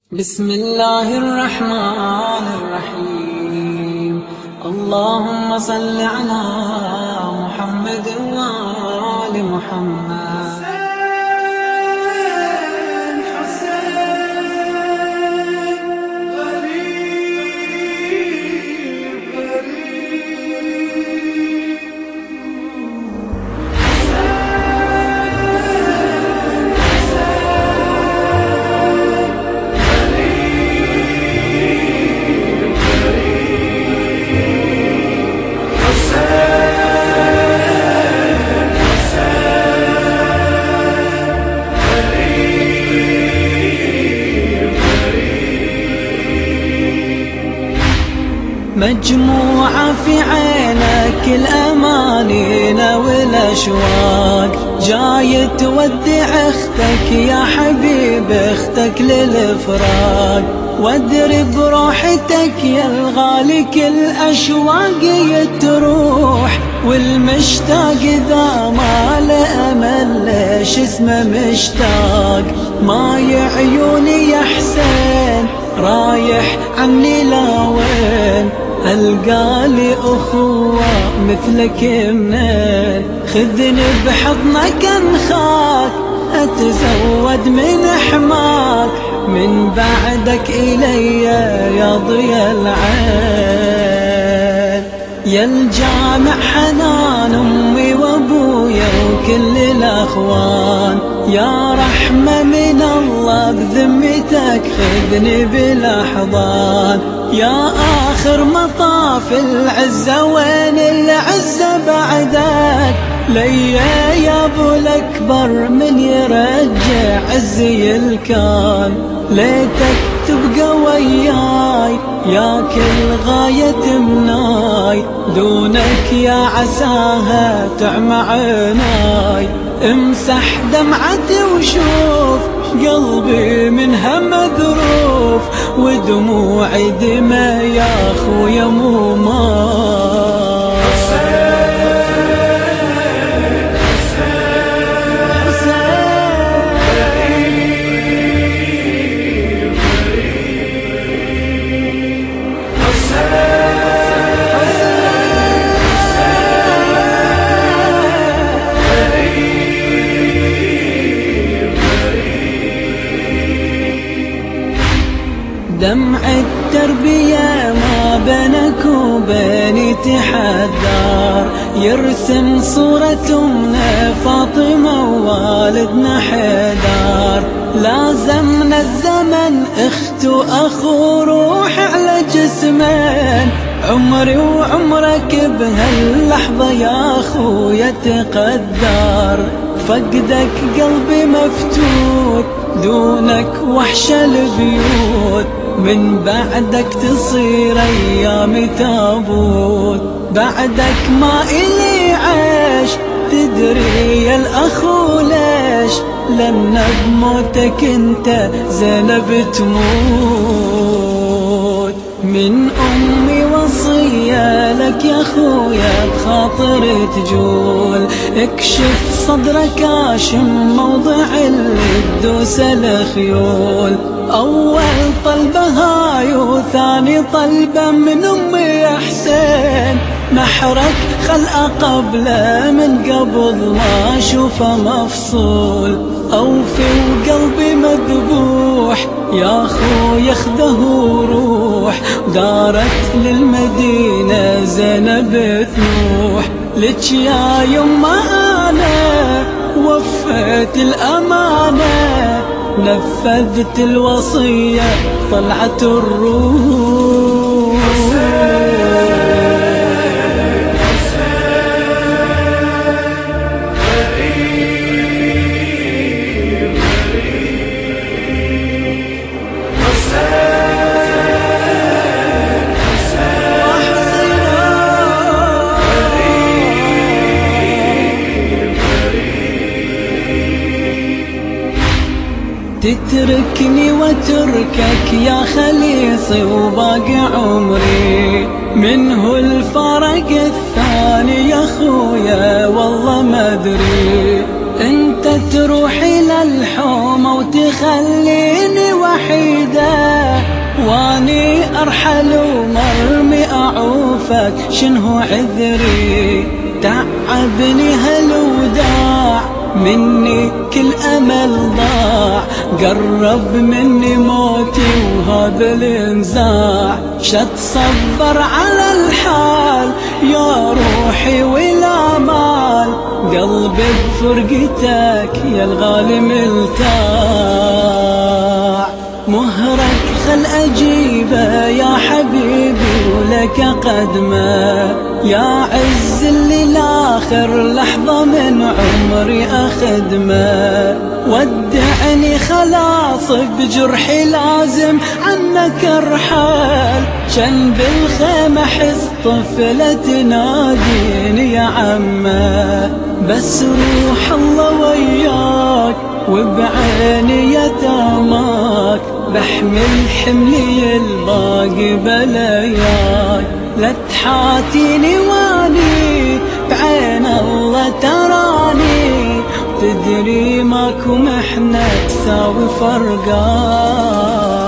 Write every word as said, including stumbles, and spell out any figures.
بسم الله الرحمن الرحيم. اللهم صل على محمد وآل محمد. مجموعة في عينك الأمانين والأشواق، جاي تودع اختك يا حبيب اختك للفراق، وادري بروحتك يا الغالي كل أشواق يتروح، والمشتاق ذا ما له أمل ليش اسمه مشتاق، ماي عيوني يا حسين رايح عني لوين، القالي أخوة مثلك منين، خذني بحضنك انخاك اتزود من حماك، من بعدك إلي يا ضيا العين، يا الجامع حنان أمي وأبويا وكل الأخوان، يا رحمة من الله بذمتك خذني بالأحضان، يا آخر مطاف العزة وين العزة بعدك، ليا يا ابو الأكبر من يرجع عزي الكان، ليتك تبقى وياي يا كل غاية مناي، دونك يا عساها تعمى عيناي، امسح دمعتي وشوف قلبي منها مذروف، ودموعي دمى يا خويا مو ماي. دمع التربية ما بينك وبيني تحدار، يرسم صورة أمنا فاطمة ووالدنا حيدار، لازمنا الزمن اخت واخو روح على جسمين، عمري وعمرك بهاللحظة يا اخويا تقدر، فقدك قلبي مفتوت دونك وحش البيوت، من بعدك تصير ايامي تابوت، بعدك ما إلي عيش تدري يا الاخو ليش، لأن بموتك انت زينب تموت، من امي وصية لك يا خويا بخاطر تجول، اكشف صدرك اشم موضع اللي تدوس الخيول، اول طلبة هاي وثاني طلبة من امي يا حسين، محرك خلقه قبله من قبل ما اشوفه مفصول، اوفي وقلبي مذبوح يا خويا خذه وروح، دارت للمدينة زينب تنوح، لك يا يما انا وفيت الامانة، نفذت الوصية طلعت الروح. تتركني وتركك يا خليصي وباقي عمري، منه الفرق الثاني يا خويا والله ما ادري، انت تروح الى الحومة وتخليني وحيدة ارحل ومرمي اعوفك شنو عذري، تعبني هالوداع مني كل امل ضاع، قرب مني موتي وهذا الانزاع، شتصبر على الحال يا روحي ولا مال، قلبي بفرقتك يا الغالي ملتاع، مهرك خل أجيبه يا حبيبي ولك قدمه، يا عز اللي لاخر لحظة من عمري أخدمه، ودعني خلاص بجرحي لازم عنك ارحل، جنب بالخيمة حس طفلة تناديني يا عمه، بس روح الله وياك وبعيني يتاماك، بحمل حملي الباقي بلاياك، لا تحاتيني واني بعين الله تراني، تدري ماكو محنة تساوي فرقاك.